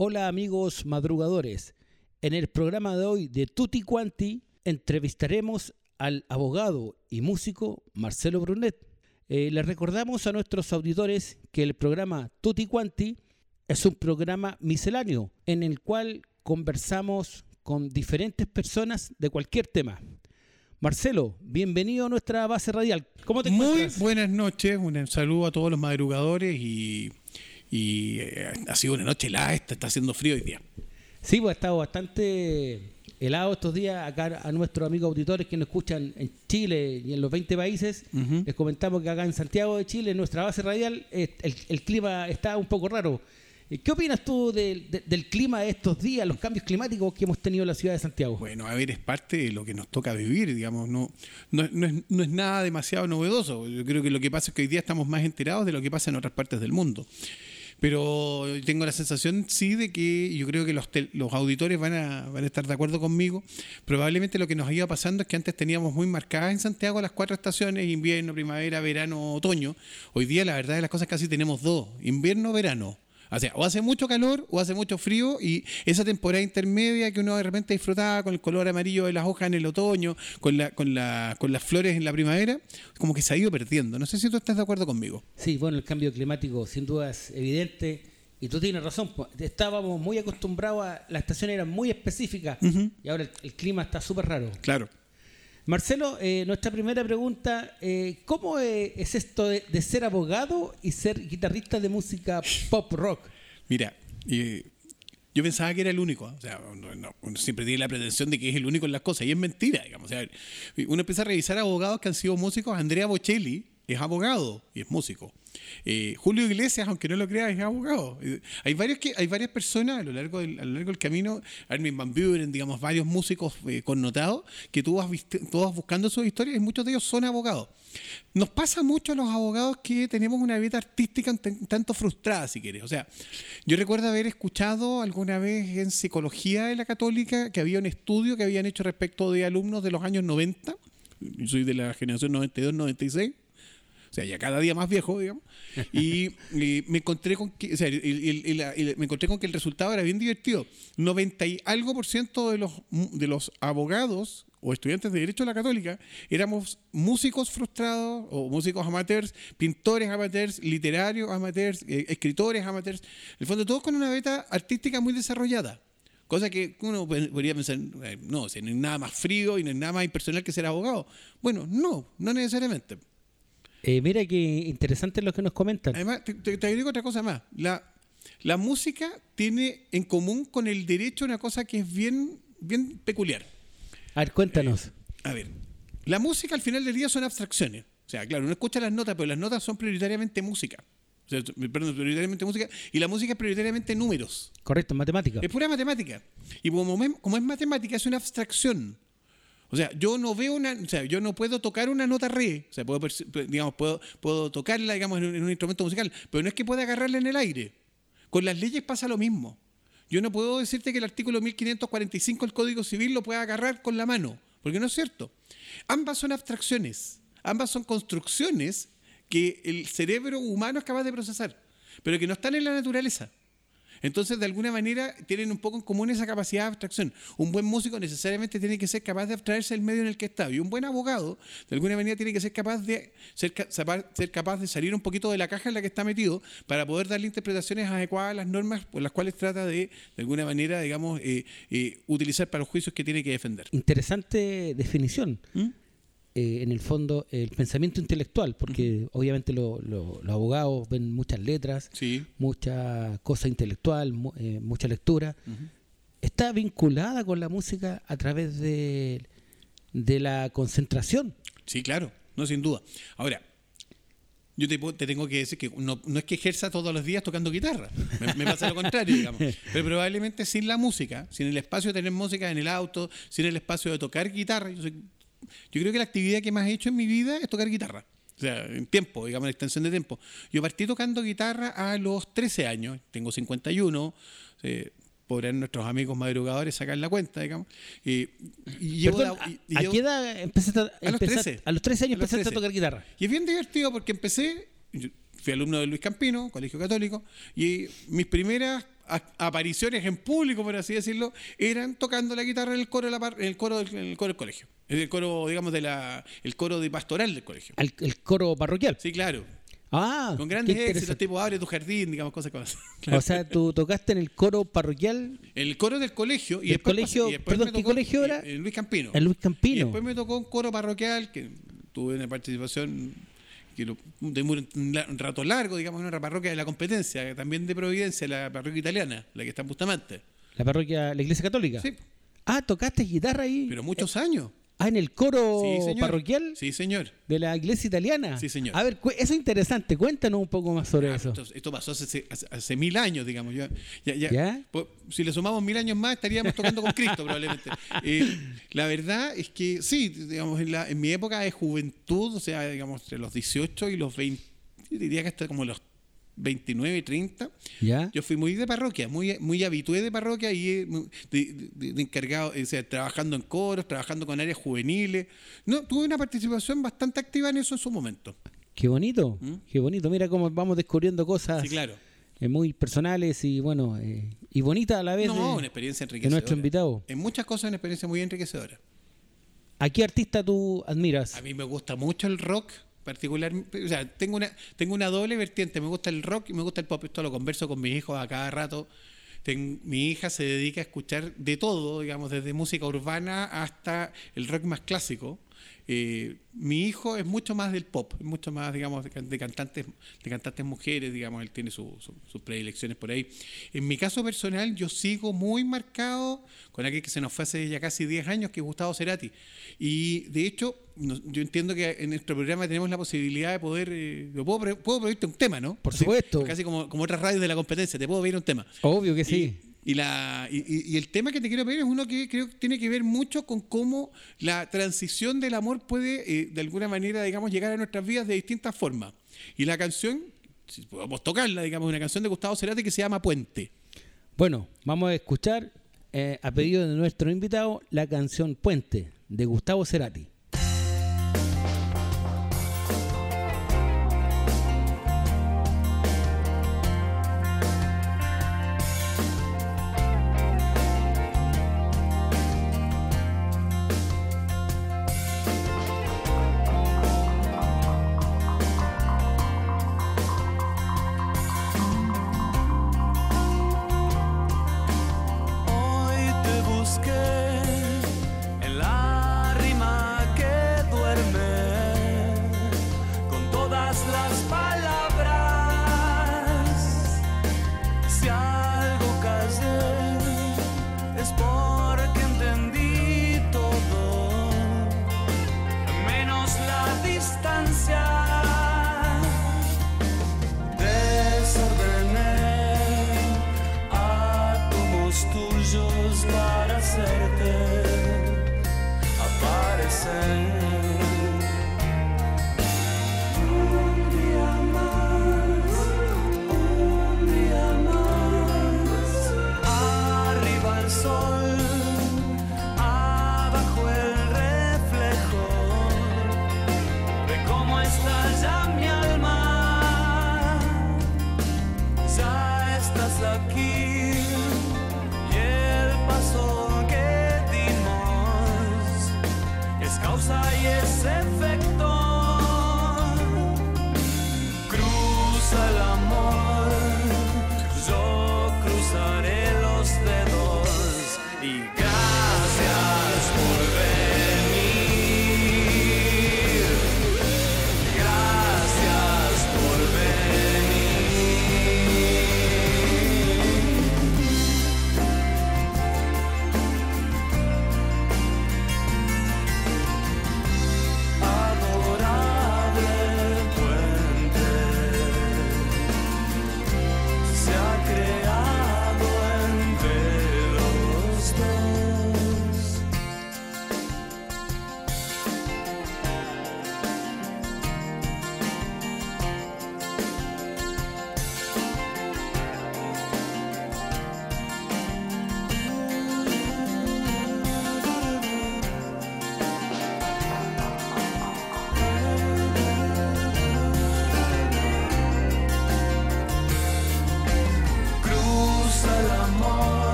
Hola amigos madrugadores, en el programa de hoy de Tutti Quanti entrevistaremos al abogado y músico Marcelo Brunet. Les recordamos a nuestros auditores que el programa Tutti Quanti es un programa misceláneo en el cual conversamos con diferentes personas de cualquier tema. Marcelo, bienvenido a nuestra base radial. ¿Cómo te encuentras? Muy buenas noches, un saludo a todos los madrugadores y ha sido una noche helada, está haciendo frío hoy día. Sí, pues ha estado bastante helado estos días. Acá a nuestros amigos auditores que nos escuchan en Chile y en los 20 países, les comentamos que acá en Santiago de Chile, en nuestra base radial, el clima está un poco raro. ¿Qué opinas tú del clima de estos días, los cambios climáticos que hemos tenido en la ciudad de Santiago? Bueno, a ver, es parte de lo que nos toca vivir, digamos, no es nada demasiado novedoso. Yo creo que lo que pasa es que hoy día estamos más enterados de lo que pasa en otras partes del mundo. Pero tengo la sensación, sí, de que yo creo que los auditores van a estar de acuerdo conmigo. Probablemente lo que nos ha ido pasando es que antes teníamos muy marcadas en Santiago las 4 estaciones, invierno, primavera, verano, otoño. Hoy día la verdad de las cosas casi tenemos 2, invierno, verano. O sea, o hace mucho calor o hace mucho frío, y esa temporada intermedia que uno de repente disfrutaba con el color amarillo de las hojas en el otoño, con las flores en la primavera, como que se ha ido perdiendo. No sé si tú estás de acuerdo conmigo. Sí, bueno, el cambio climático sin duda es evidente y tú tienes razón. Estábamos muy acostumbrados a las estaciones eran muy específicas y ahora el clima está súper raro. Claro. Marcelo, nuestra primera pregunta, ¿cómo es esto de ser abogado y ser guitarrista de música pop rock? Mira, yo pensaba que era el único, o sea, uno siempre tiene la pretensión de que es el único en las cosas, y es mentira, digamos. O sea, uno empieza a revisar abogados que han sido músicos. Andrea Bocelli es abogado y es músico. Julio Iglesias, aunque no lo creas, es abogado. Hay varias personas a lo largo del camino, Armin van Buuren, digamos, varios músicos connotados que tú vas buscando sus historias, y muchos de ellos son abogados. Nos pasa mucho a los abogados que tenemos una vida artística un tanto frustrada, si quieres. O sea, yo recuerdo haber escuchado alguna vez en Psicología de la Católica que había un estudio que habían hecho respecto de alumnos de los años 90. Yo soy de la generación 92-96. O sea, ya cada día más viejo, digamos. Y me encontré con que, o sea, me encontré con que el resultado era bien divertido. 90 y algo % de los abogados o estudiantes de Derecho de la Católica éramos músicos frustrados o músicos amateurs, pintores amateurs, literarios amateurs, escritores amateurs. En el fondo, todos con una beta artística muy desarrollada. Cosa que uno podría pensar, no, o sea, no hay nada más frío y no hay nada más impersonal que ser abogado. Bueno, no necesariamente. Mira qué interesante lo que nos comentan. Además, te agrego otra cosa más. La música tiene en común con el derecho una cosa que es bien peculiar. A ver, cuéntanos. A ver, la música al final del día son abstracciones. O sea, claro, uno escucha las notas, pero las notas son prioritariamente música. O sea, prioritariamente música, y la música es prioritariamente números. Correcto, matemática. Es pura matemática. Y como es matemática, es una abstracción. O sea, yo no puedo tocar una nota re. O sea, puedo tocarla, digamos, en un instrumento musical, pero no es que pueda agarrarla en el aire. Con las leyes pasa lo mismo. Yo no puedo decirte que el artículo 1545 del Código Civil lo pueda agarrar con la mano, porque no es cierto. Ambas son abstracciones, ambas son construcciones que el cerebro humano es capaz de procesar, pero que no están en la naturaleza. Entonces, de alguna manera, tienen un poco en común esa capacidad de abstracción. Un buen músico necesariamente tiene que ser capaz de abstraerse del medio en el que está. Y un buen abogado, de alguna manera, tiene que ser capaz de salir un poquito de la caja en la que está metido para poder darle interpretaciones adecuadas a las normas por las cuales trata de alguna manera, digamos, utilizar para los juicios que tiene que defender. Interesante definición. En el fondo, el pensamiento intelectual, porque obviamente los abogados ven muchas letras, sí, mucha cosa intelectual, mucha lectura. Está vinculada con la música a través de la concentración. Sí, claro, no, sin duda. Ahora, yo te tengo que decir que no es que ejerza todos los días tocando guitarra, me pasa lo contrario, digamos. Pero probablemente sin la música, sin el espacio de tener música en el auto, sin el espacio de tocar guitarra, yo creo que la actividad que más he hecho en mi vida es tocar guitarra. O sea, en tiempo, digamos, en extensión de tiempo. Yo partí tocando guitarra a los 13 años, tengo 51, podrán nuestros amigos madrugadores sacar la cuenta, digamos. Perdón, ¿a qué edad empezaste a los 13. A los 13 años empezaste a tocar guitarra. Y es bien divertido porque fui alumno de Luis Campino, colegio católico, y mis primeras apariciones en público, por así decirlo, eran tocando la guitarra en el coro, del colegio. El coro, digamos, el coro de pastoral del colegio. El coro parroquial. Sí, claro. Ah, con grandes éxitos, tipo Abre tu jardín, digamos, cosas como así. Claro. O sea, tú tocaste en el coro parroquial. El coro del colegio. ¿Qué colegio era? En Luis Campino. En Luis Campino. Y después me tocó un coro parroquial, que tuve una participación de un rato largo, digamos, en una parroquia de la competencia, también de Providencia, la parroquia italiana, la que está en Bustamante. La iglesia católica. Sí. Ah, tocaste guitarra ahí. Pero muchos años. Ah, en el coro sí, parroquial. Sí, señor. De la iglesia italiana. Sí, señor. A ver, eso es interesante. Cuéntanos un poco más sobre eso. Esto pasó hace 1000 años, digamos. ¿Ya? Pues, si le sumamos 1000 años más, estaríamos tocando con Cristo, probablemente. La verdad es que sí, digamos, en mi época de juventud, o sea, digamos, entre los 18 y los 20, diría que hasta como los 29 y 30, ¿ya? Yo fui muy de parroquia, muy habitué de parroquia y de encargado, o sea, trabajando en coros, trabajando con áreas juveniles. No, tuve una participación bastante activa en eso en su momento. Qué bonito, qué bonito. Mira cómo vamos descubriendo cosas, sí, claro, muy personales y bueno, y bonitas a la vez. Una experiencia enriquecedora. De nuestro invitado. En muchas cosas una experiencia muy enriquecedora. ¿A qué artista tú admiras? A mí me gusta mucho el rock. Particularmente, o sea, tengo una doble vertiente, me gusta el rock y me gusta el pop. Esto lo converso con mis hijos a cada rato. Mi hija se dedica a escuchar de todo, digamos, desde música urbana hasta el rock más clásico. Mi hijo es mucho más del pop, es mucho más, digamos, de cantantes mujeres, digamos, él tiene sus predilecciones por ahí. En mi caso personal, yo sigo muy marcado con aquel que se nos fue hace ya casi 10 años, que es Gustavo Cerati. Y de hecho, yo entiendo que en nuestro programa tenemos la posibilidad de poder, puedo pedirte un tema, ¿no? Por supuesto. Casi como otras radios de la competencia, te puedo pedir un tema. Obvio que sí. Y el tema que te quiero pedir es uno que creo que tiene que ver mucho con cómo la transición del amor puede, de alguna manera, digamos, llegar a nuestras vidas de distintas formas. Y la canción, si podemos tocarla, digamos, una canción de Gustavo Cerati que se llama Puente. Bueno, vamos a escuchar, a pedido de nuestro invitado, la canción Puente, de Gustavo Cerati. Causa y es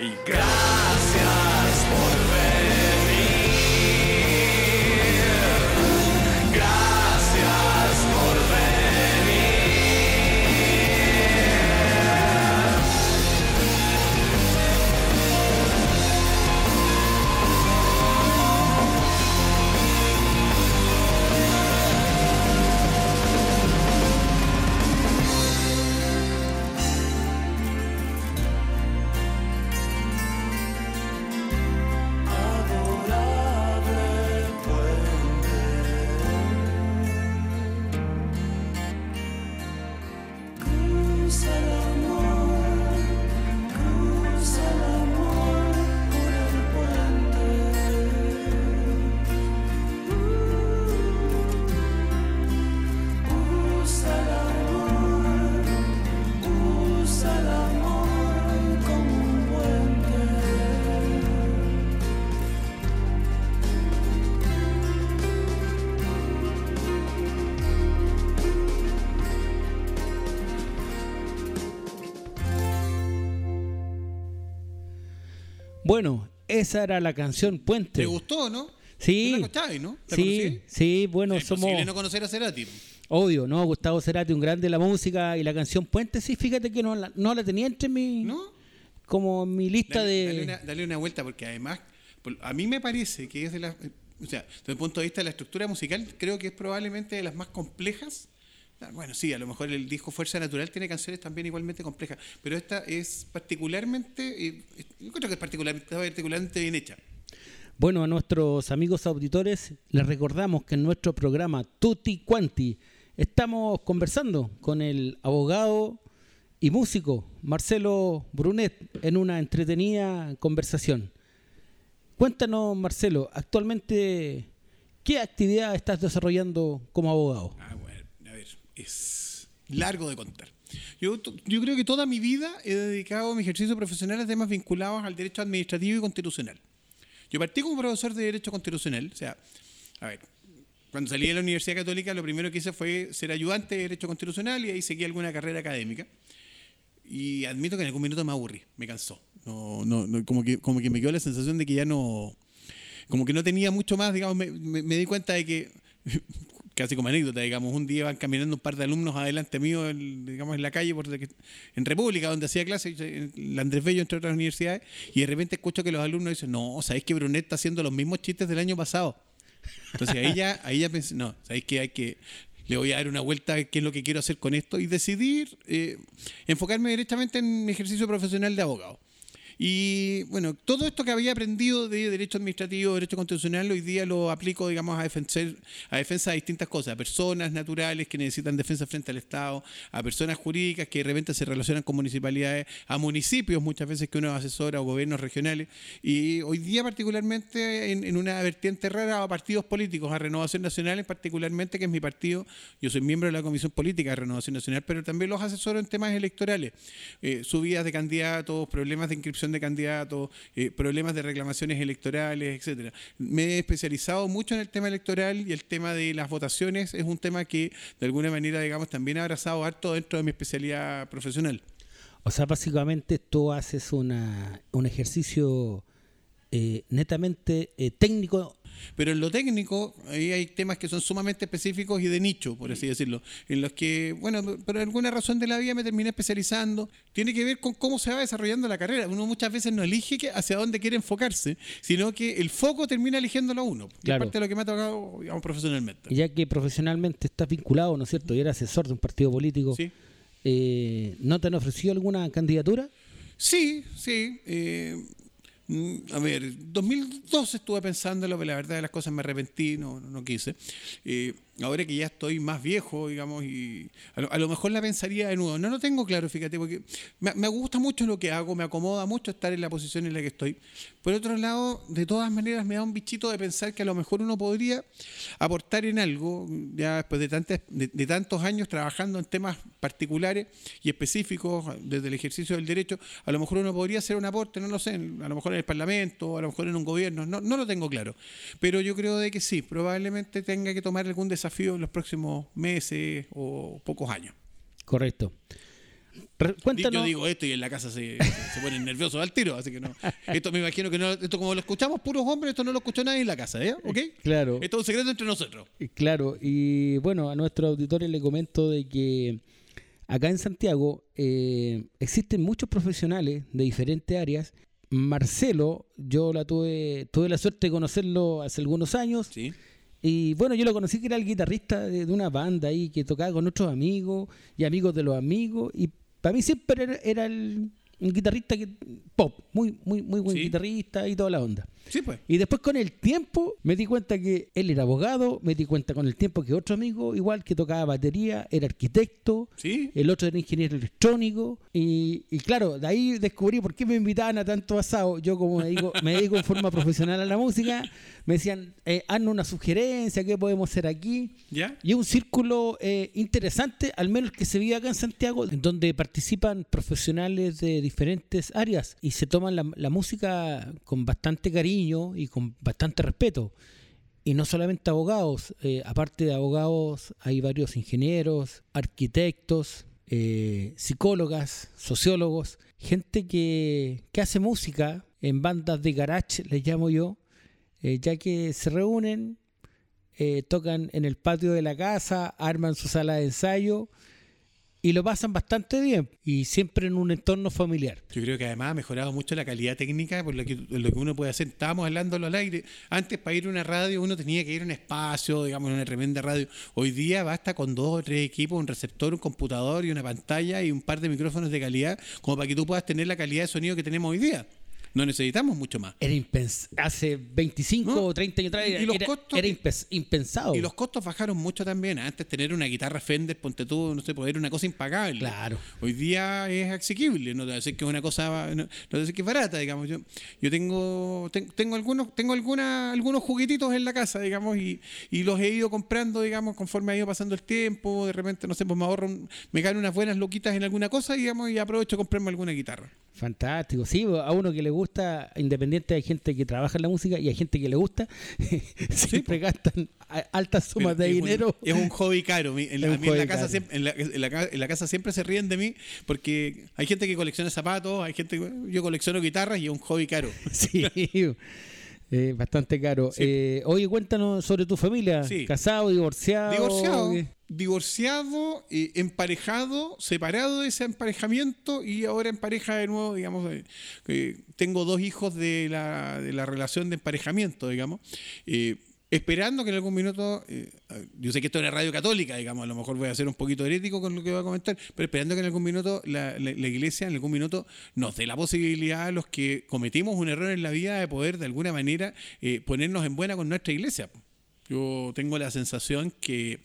Gracias por venir. Gracias por venir. Bueno, esa era la canción Puente. ¿Te gustó, no? Sí. ¿Tú la escuchabas, no? ¿La Sí, conocí? sí, bueno, Es somos... imposible no conocer a Cerati. Obvio, ¿no? Gustavo Cerati, un grande de la música, y la canción Puente, sí, fíjate que no la tenía entre mi... ¿No? Como en mi lista Dale una vuelta, porque además, a mí me parece que es de las... O sea, desde el punto de vista de la estructura musical, creo que es probablemente de las más complejas. Bueno, sí, a lo mejor el disco Fuerza Natural tiene canciones también igualmente complejas, pero esta es particularmente... yo creo que es particularmente bien hecha. Bueno, a nuestros amigos auditores les recordamos que en nuestro programa Tutti Quanti estamos conversando con el abogado y músico Marcelo Brunet en una entretenida conversación. Cuéntanos, Marcelo, actualmente, ¿qué actividad estás desarrollando como abogado? Bueno, a ver, es largo de contar. Yo creo que toda mi vida he dedicado mi ejercicio profesional a temas vinculados al derecho administrativo y constitucional. Yo partí como profesor de Derecho Constitucional, o sea, a ver, cuando salí de la Universidad Católica lo primero que hice fue ser ayudante de Derecho Constitucional y ahí seguí alguna carrera académica. Y admito que en algún minuto me aburrí, me cansó. Como que me quedó la sensación de que ya no... Como que no tenía mucho más, digamos, me di cuenta de que... Casi como anécdota, digamos, un día van caminando un par de alumnos adelante mío, digamos, en la calle, en República, donde hacía clase, en Andrés Bello, entre otras universidades, y de repente escucho que los alumnos dicen, no, ¿sabéis que Brunet está haciendo los mismos chistes del año pasado? Entonces ahí ya pensé, no, ¿sabéis que le voy a dar una vuelta a qué es lo que quiero hacer con esto? Y decidir enfocarme directamente en mi ejercicio profesional de abogado. Y bueno, todo esto que había aprendido de derecho administrativo, derecho constitucional, hoy día lo aplico, digamos, a defensa de distintas cosas, a personas naturales que necesitan defensa frente al Estado, a personas jurídicas que de repente se relacionan con municipalidades, a municipios muchas veces que uno asesora o gobiernos regionales, y hoy día particularmente en una vertiente rara a partidos políticos, a Renovación Nacional particularmente, que es mi partido. Yo soy miembro de la Comisión Política de Renovación Nacional, pero también los asesoro en temas electorales, subidas de candidatos, problemas de inscripción de candidatos, problemas de reclamaciones electorales, etcétera. Me he especializado mucho en el tema electoral y el tema de las votaciones es un tema que de alguna manera, digamos, también he abrazado harto dentro de mi especialidad profesional. O sea, básicamente tú haces un ejercicio netamente técnico. Pero en lo técnico, ahí hay temas que son sumamente específicos y de nicho, por así decirlo, en los que, bueno, por alguna razón de la vida me terminé especializando. Tiene que ver con cómo se va desarrollando la carrera. Uno muchas veces no elige hacia dónde quiere enfocarse, sino que el foco termina eligiéndolo a uno. Claro. Es parte de lo que me ha tocado, digamos, profesionalmente. Ya que profesionalmente estás vinculado, ¿no es cierto? Y eres asesor de un partido político. Sí. ¿No te han ofrecido alguna candidatura? Sí. A ver, 2012 estuve pensándolo, pero la verdad de las cosas me arrepentí, no quise. Ahora que ya estoy más viejo, digamos, y a lo mejor la pensaría de nuevo. No lo tengo claro, fíjate, porque me gusta mucho lo que hago, me acomoda mucho estar en la posición en la que estoy. Por otro lado, de todas maneras me da un bichito de pensar que a lo mejor uno podría aportar en algo, ya después de tantos años trabajando en temas particulares y específicos desde el ejercicio del derecho, a lo mejor uno podría hacer un aporte, no lo sé, a lo mejor en el Parlamento, a lo mejor en un gobierno, no lo tengo claro. Pero yo creo de que sí, probablemente tenga que tomar algún desafío en los próximos meses o pocos años. Correcto. Cuéntanos. Yo digo esto y en la casa se ponen nerviosos al tiro, así que no. Esto me imagino que no, esto como lo escuchamos puros hombres, esto no lo escuchó nadie en la casa, ¿ok? Claro. Esto es un secreto entre nosotros. Claro, y bueno, a nuestros auditores le comento de que acá en Santiago existen muchos profesionales de diferentes áreas. Marcelo, yo tuve la suerte de conocerlo hace algunos años. Sí. Y bueno, yo lo conocí que era el guitarrista de una banda ahí que tocaba con otros amigos y amigos de los amigos. Y para mí siempre era un guitarrista pop, muy buen Sí. guitarrista y toda la onda. Sí, pues. Y después con el tiempo me di cuenta que él era abogado, me di cuenta con el tiempo que otro amigo, igual que tocaba batería, era arquitecto, Sí. el otro era ingeniero electrónico. Y claro, de ahí descubrí por qué me invitaban a tanto asado. Yo como me dedico en forma profesional a la música, me decían, haznos una sugerencia, ¿qué podemos hacer aquí? ¿Ya? Y es un círculo interesante, al menos que se vive acá en Santiago, en donde participan profesionales de diferentes áreas y se toman la música con bastante cariño y con bastante respeto. Y no solamente abogados, aparte de abogados hay varios ingenieros, arquitectos, psicólogas, sociólogos, gente que hace música en bandas de garage, les llamo yo, ya que se reúnen, tocan en el patio de la casa, arman su sala de ensayo y lo pasan bastante bien y siempre en un entorno familiar. Yo creo que además ha mejorado mucho la calidad técnica por lo que uno puede hacer. Estábamos hablándolo al aire. Antes, para ir a una radio, uno tenía que ir a un espacio, digamos, una tremenda radio. Hoy día basta con 2 o 3 equipos, un receptor, un computador y una pantalla y un par de micrófonos de calidad, como para que tú puedas tener la calidad de sonido que tenemos hoy día. No necesitamos mucho más. Era hace 25 ¿No? o 30 años atrás Y los costos- era impensado. Y los costos bajaron mucho también. Antes tener una guitarra Fender, ponte tú, no sé, pues era una cosa impagable. Claro. Hoy día es asequible, no te voy a decir que es una cosa, no te voy a decir que es barata, digamos. Yo tengo algunos juguetitos en la casa, digamos, y los he ido comprando, digamos, conforme ha ido pasando el tiempo. De repente, no sé, pues me ganan unas buenas loquitas en alguna cosa, digamos, y aprovecho a comprarme alguna guitarra. Fantástico, sí, a uno que le gusta, independiente hay gente que trabaja en la música y hay gente que le gusta, siempre gastan altas sumas Pero de dinero. Es un hobby caro. A mí en la hobby casa caro. siempre, en la casa siempre se ríen de mí porque hay gente que colecciona zapatos, hay gente yo colecciono guitarras y es un hobby caro. Sí, bastante caro. Sí. Oye, cuéntanos sobre tu familia. Sí. ¿Casado, divorciado? Divorciado, emparejado, separado de ese emparejamiento y ahora en pareja de nuevo, digamos. Tengo 2 hijos de la relación de emparejamiento, digamos. Esperando que en algún minuto, yo sé que esto es una radio católica, digamos, a lo mejor voy a ser un poquito herético con lo que voy a comentar, pero esperando que en algún minuto la iglesia en algún minuto nos dé la posibilidad a los que cometimos un error en la vida de poder de alguna manera ponernos en buena con nuestra iglesia. Yo tengo la sensación que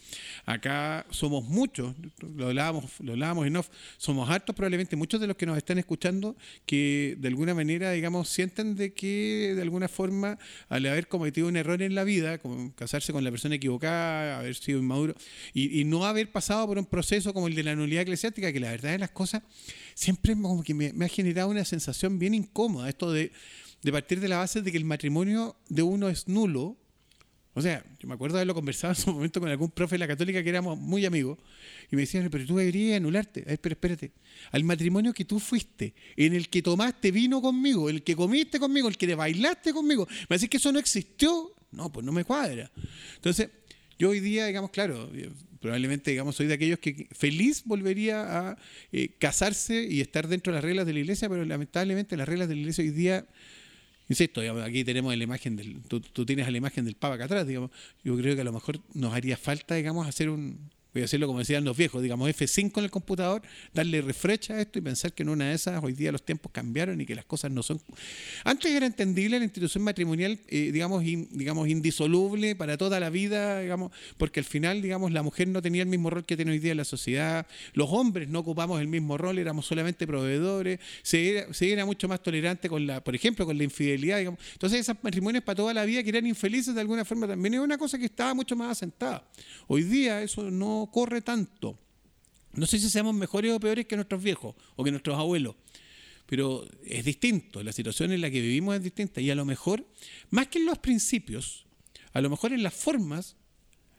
acá somos muchos, lo hablábamos en off, somos hartos probablemente, muchos de los que nos están escuchando que de alguna manera, digamos, sienten de que de alguna forma al haber cometido un error en la vida, como casarse con la persona equivocada, haber sido inmaduro y no haber pasado por un proceso como el de la nulidad eclesiástica, que la verdad de las cosas siempre como que me ha generado una sensación bien incómoda, esto de partir de la base de que el matrimonio de uno es nulo. O sea, yo me acuerdo de haberlo conversado en su momento con algún profe de la católica que éramos muy amigos y me decían, pero tú deberías anularte. Pero espérate, al matrimonio que tú fuiste, en el que tomaste vino conmigo, el que comiste conmigo, el que te bailaste conmigo, me decís que eso no existió. No, pues no me cuadra. Entonces, yo hoy día, digamos, claro, probablemente, digamos, soy de aquellos que feliz volvería a casarse y estar dentro de las reglas de la iglesia, pero lamentablemente las reglas de la iglesia hoy día... Insisto, digamos, aquí tenemos la imagen tú tienes la imagen del Papa acá atrás, digamos. Yo creo que a lo mejor nos haría falta, digamos, voy a hacerlo como decían los viejos, digamos, F5 en el computador, darle refresh a esto y pensar que en una de esas hoy día los tiempos cambiaron y que las cosas no son... Antes era entendible la institución matrimonial, digamos, indisoluble para toda la vida, digamos, porque al final, digamos, la mujer no tenía el mismo rol que tiene hoy día en la sociedad, los hombres no ocupamos el mismo rol, éramos solamente proveedores, se era mucho más tolerante por ejemplo, con la infidelidad, digamos. Entonces esos matrimonios para toda la vida que eran infelices de alguna forma también es una cosa que estaba mucho más asentada. Hoy día eso no corre tanto. No sé si seamos mejores o peores que nuestros viejos o que nuestros abuelos, pero es distinto, la situación en la que vivimos es distinta y a lo mejor, más que en los principios, a lo mejor en las formas,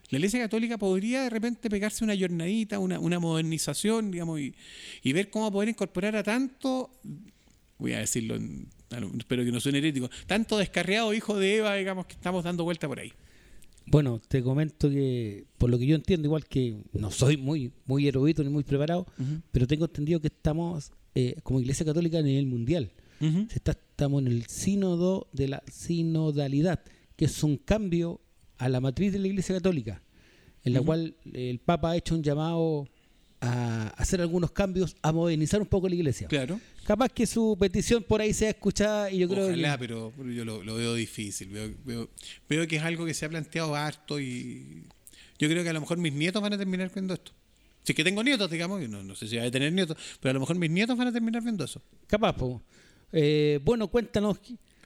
La Iglesia Católica podría de repente pegarse una jornadita, una modernización, digamos, y ver cómo poder incorporar a tanto, voy a decirlo, espero que no suene herético, tanto descarriado hijo de Eva, digamos, que estamos dando vuelta por ahí. Bueno, te comento que, por lo que yo entiendo, igual que no soy muy erudito ni muy preparado, pero tengo entendido que estamos como Iglesia Católica a nivel mundial. Estamos en el sínodo de la sinodalidad, que es un cambio a la matriz de la Iglesia Católica, en la cual el Papa ha hecho un llamado a hacer algunos cambios, a modernizar un poco la Iglesia. Claro. Capaz que su petición por ahí sea escuchada y yo creo Ojalá, que... pero yo lo veo difícil. Veo que es algo que se ha planteado harto y yo creo que a lo mejor mis nietos van a terminar viendo esto. Si es que tengo nietos, digamos, no sé si voy a tener nietos, pero a lo mejor mis nietos van a terminar viendo eso. Capaz, po. Bueno, cuéntanos,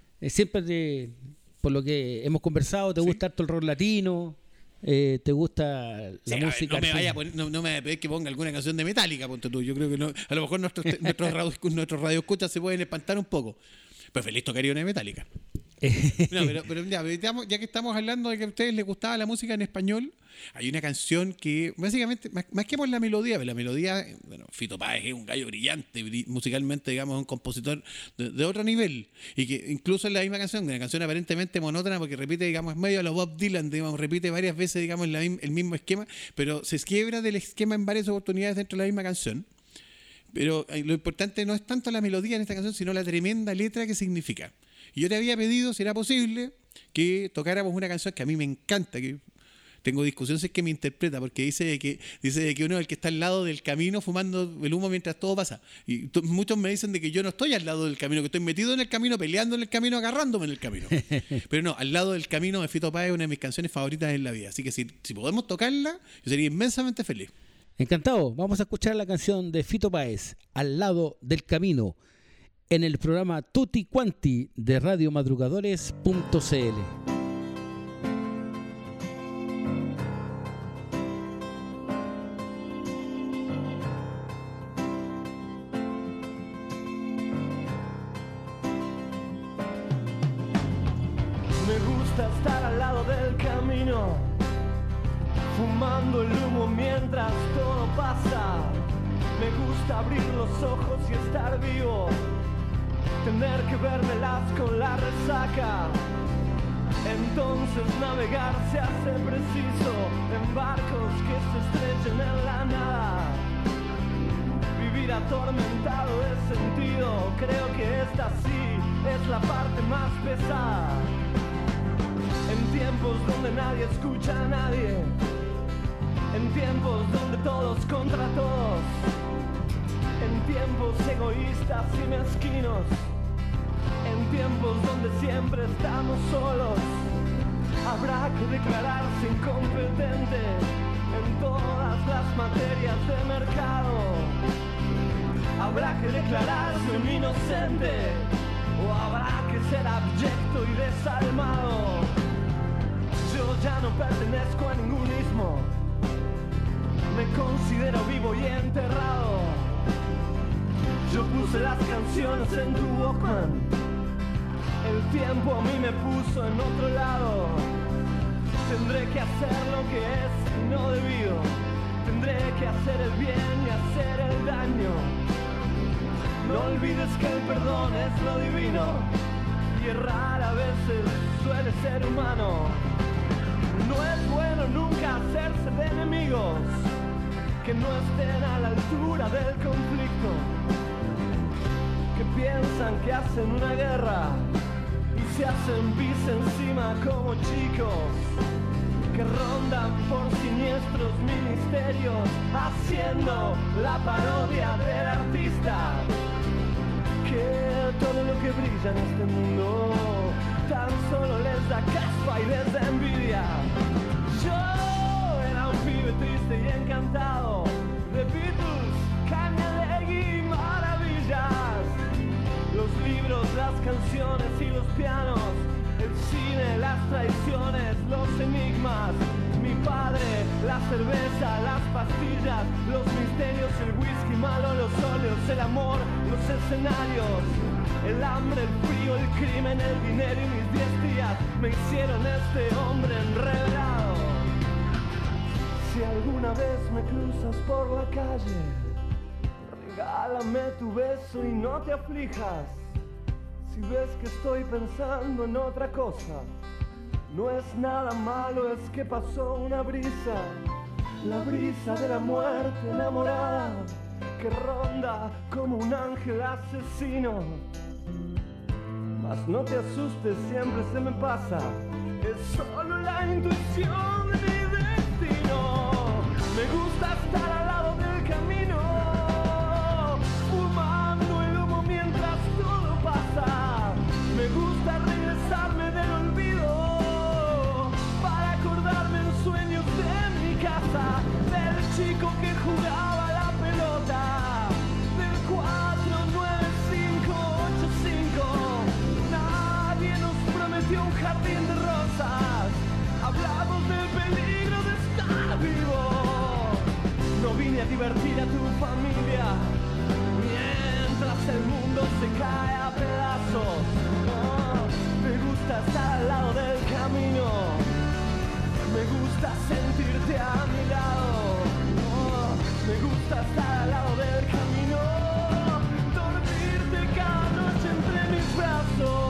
siempre por lo que hemos conversado, ¿te gusta harto el rock latino? ¿Te gusta la música? No me vaya a poner, no me vaya a pedir que ponga alguna canción de Metallica, ponte tú. Yo creo que no, a lo mejor nuestros radioescuchas se pueden espantar un poco. Pero feliz tocaría una de Metallica. No, pero ya que estamos hablando de que a ustedes les gustaba la música en español, hay una canción que básicamente, más que por la melodía, bueno, Fito Páez es un gallo brillante, musicalmente, digamos, un compositor de otro nivel, y que incluso en la misma canción, una canción aparentemente monótona porque repite, digamos, medio a lo Bob Dylan, digamos, repite varias veces, digamos, el mismo esquema, pero se quiebra del esquema en varias oportunidades dentro de la misma canción. Pero lo importante no es tanto la melodía en esta canción, sino la tremenda letra que significa. Y yo te había pedido, si era posible, que tocáramos una canción que a mí me encanta, que tengo discusiones, es que me interpreta, porque dice de que uno es el que está al lado del camino fumando el humo mientras todo pasa. Y muchos me dicen de que yo no estoy al lado del camino, que estoy metido en el camino, peleando en el camino, agarrándome en el camino. Pero no, al lado del camino de Fito Páez es una de mis canciones favoritas en la vida. Así que si podemos tocarla, yo sería inmensamente feliz. Encantado. Vamos a escuchar la canción de Fito Páez, Al lado del camino, en el programa Tutti Quanti de radiomadrugadores.cl. Me gusta estar al lado del camino, fumando el humo mientras todo pasa. Me gusta abrir los ojos y estar vivo, tener que vérmelas con la resaca. Entonces navegar se hace preciso en barcos que se estrellen en la nada. Vivir atormentado es sentido, creo que esta sí es la parte más pesada. En tiempos donde nadie escucha a nadie, en tiempos donde todos contra todos, en tiempos egoístas y mezquinos, en tiempos donde siempre estamos solos, habrá que declararse incompetente en todas las materias de mercado. Habrá que declararse un inocente, o habrá que ser abyecto y desalmado. Yo ya no pertenezco a ningún ismo, me considero vivo y enterrado. Yo puse las canciones en tu Walkman, el tiempo a mí me puso en otro lado. Tendré que hacer lo que es no debido, tendré que hacer el bien y hacer el daño. No olvides que el perdón es lo divino, y errar a veces suele ser humano. No es bueno nunca hacerse de enemigos que no estén a la altura del conflicto, que piensan que hacen una guerra y se hacen pis encima como chicos, que rondan por siniestros ministerios haciendo la parodia del artista, que todo lo que brilla en este mundo tan solo les da caspa y les da envidia. Yo era un pibe triste y encantado de Beatles, Cañalegui y maravillas, los libros, las canciones y los pianos, el cine, las traiciones, los enigmas, mi padre, la cerveza, las pastillas, los misterios, el whisky malo, los óleos, el amor, los escenarios, el hambre, el frío, el crimen, el dinero y mis 10 días me hicieron este hombre enredado. Si alguna vez me cruzas por la calle, regálame tu beso y no te aflijas. Si ves que estoy pensando en otra cosa, no es nada malo, es que pasó una brisa, la brisa de la muerte enamorada, que ronda como un ángel asesino. Mas no te asustes, siempre se me pasa, es solo la intuición de mi destino. Me gusta estar al lado del camino, fumando el humo mientras todo pasa. Me gusta regresarme del olvido para acordarme en sueños de mi casa, del chico que jugaba la pelota, del 49585. Nadie nos prometió un jardín de rosas, hablamos del peligro de estar vivo. No vine a divertir a tu familia mientras el mundo se cae a pedazos. No, me gusta estar al lado del camino, me gusta sentirte a mi lado. No, me gusta estar al lado del camino, dormirte cada noche entre mis brazos.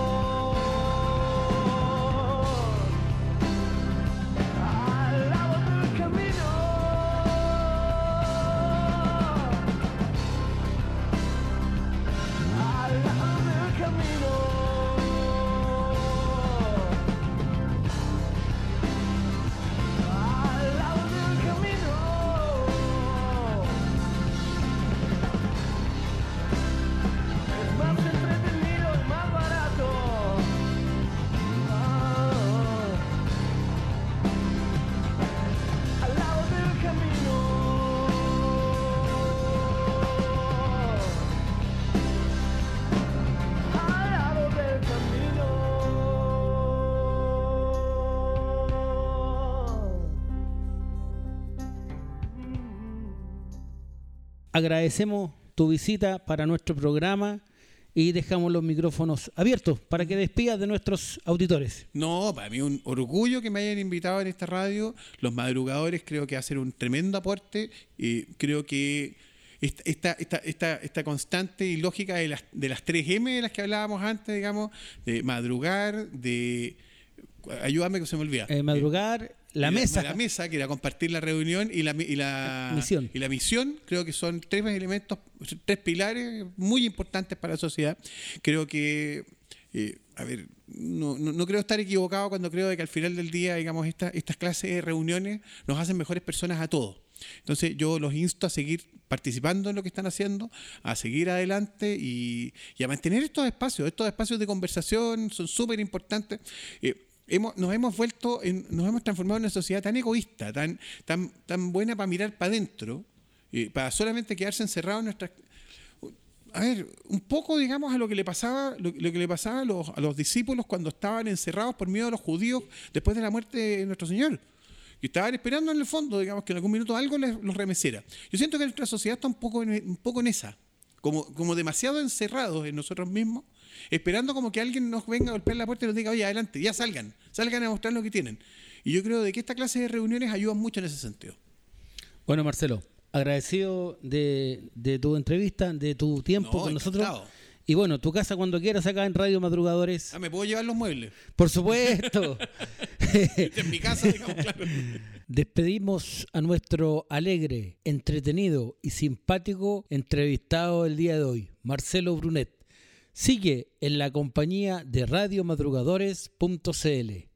Agradecemos tu visita para nuestro programa y dejamos los micrófonos abiertos para que despidas de nuestros auditores. No, para mí un orgullo que me hayan invitado en esta radio. Los madrugadores creo que hacen un tremendo aporte. Creo que esta constante y lógica de las 3M de las que hablábamos antes, digamos, de madrugar, de... Ayúdame que se me olvida. Madrugar, la mesa. La mesa, que era compartir la reunión y la misión. Y la misión, creo que son 3 elementos, 3 pilares muy importantes para la sociedad. Creo que, no creo estar equivocado cuando creo de que al final del día, digamos, estas clases de reuniones nos hacen mejores personas a todos. Entonces yo los insto a seguir participando en lo que están haciendo, a seguir adelante y a mantener estos espacios de conversación son súper importantes. Nos hemos transformado en una sociedad tan egoísta, tan buena para mirar para adentro, para solamente quedarse encerrado en nuestras... A ver, un poco, digamos, a lo que le pasaba a los discípulos cuando estaban encerrados por miedo a los judíos después de la muerte de nuestro Señor. Y estaban esperando en el fondo, digamos, que en algún minuto algo los remeciera. Yo siento que nuestra sociedad está un poco en esa, como demasiado encerrados en nosotros mismos, esperando como que alguien nos venga a golpear la puerta y nos diga, oye, adelante, ya salgan a mostrar lo que tienen. Y yo creo de que esta clase de reuniones ayudan mucho en ese sentido. Bueno, Marcelo, agradecido de tu entrevista, de tu tiempo con nosotros. Y bueno, tu casa cuando quieras acá en Radio Madrugadores. ¿Me puedo llevar los muebles? Por supuesto. En mi casa, digamos, claro. Despedimos a nuestro alegre, entretenido y simpático entrevistado el día de hoy, Marcelo Brunet. Sigue en la compañía de radiomadrugadores.cl.